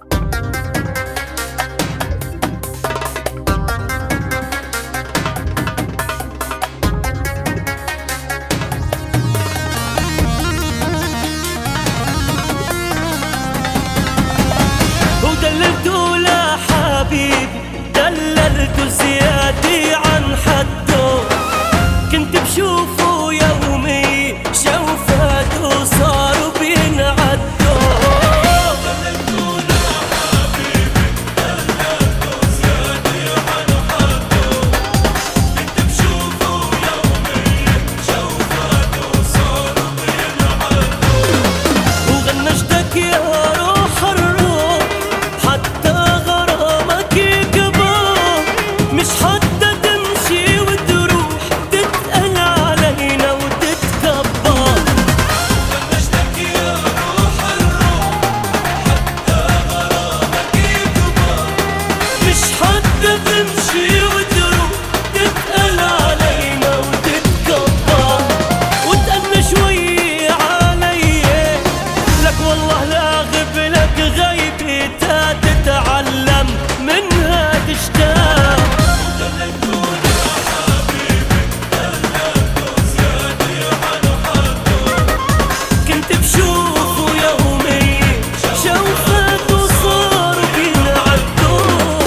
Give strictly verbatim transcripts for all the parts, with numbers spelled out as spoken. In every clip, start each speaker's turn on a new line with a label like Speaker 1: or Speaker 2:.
Speaker 1: ودللته لحبيبي دللته زيادة عن حده، كنت بشوفه يومي شوفاته صاروا بينعدوا. دللته لحبيبي دللته زيادة عن حده، كنت بشوفه يومي شوفاته صاروا بينعدوا. وغنشتك يا روح الروح حتى غرامك يكبر، مش حتى تمشي وتروح تتقل علينا وتتكبر. غنشتك يا روح الروح حتى غرامك يكبر، مش حتى تمشي وتروح تتقل علينا وتتكبر. وتأنى شوي علي لك والله لا غب لك غيبي تتعلم منها تشتاق. دللته لحبيبي دللته زيادة عن حده، كنت بشوفه يومي شوفاته صار بينعدوا.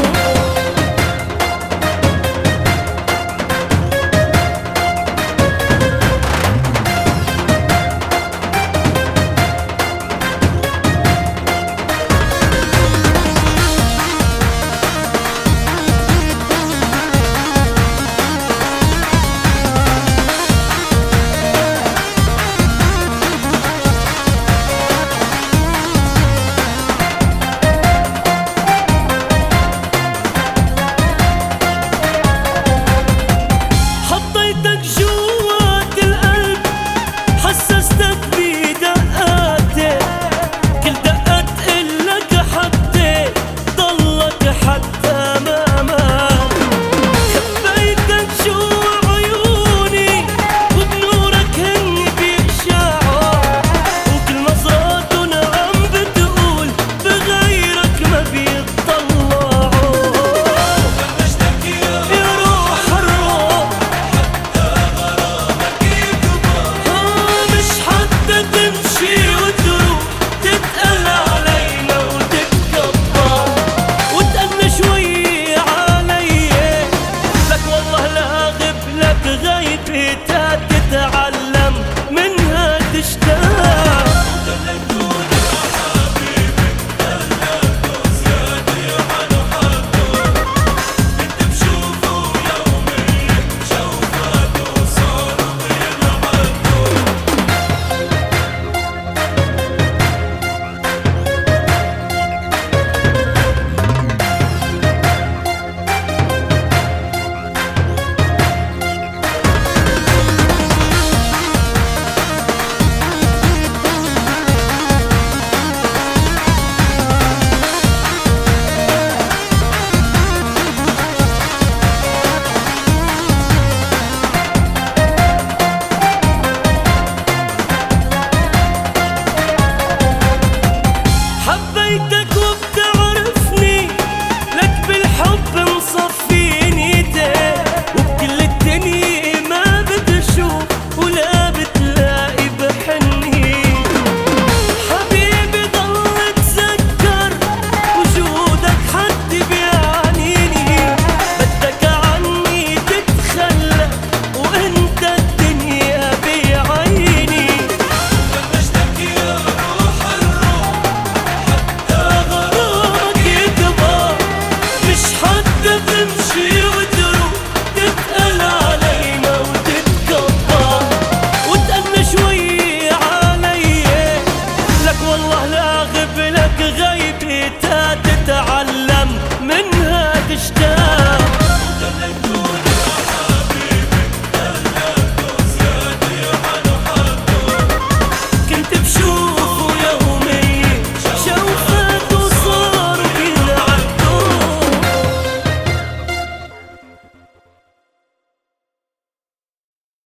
Speaker 1: حطيتك جوات القلب حسستك بدقاتي، كل دقة تقلك حدي ضلك حتى ما مات. خبيتك جوا عيوني وبنورك هن بيشعوا، وكل نظراتن عم بتقول بغيرك ما بيطلعوا. غنشتك يا روح الروح مش حتى تمشي وتروح تتقل علينا وتتكبر. وتأنى شوي علي لك والله لا غب لك غيبي تتعلم منها تشتاق. دللته لحبيبي دللته زيادة عن حده، كنت بشوفه يومي شوفاته صاروا بينعدوا. حبيتك وبتعرف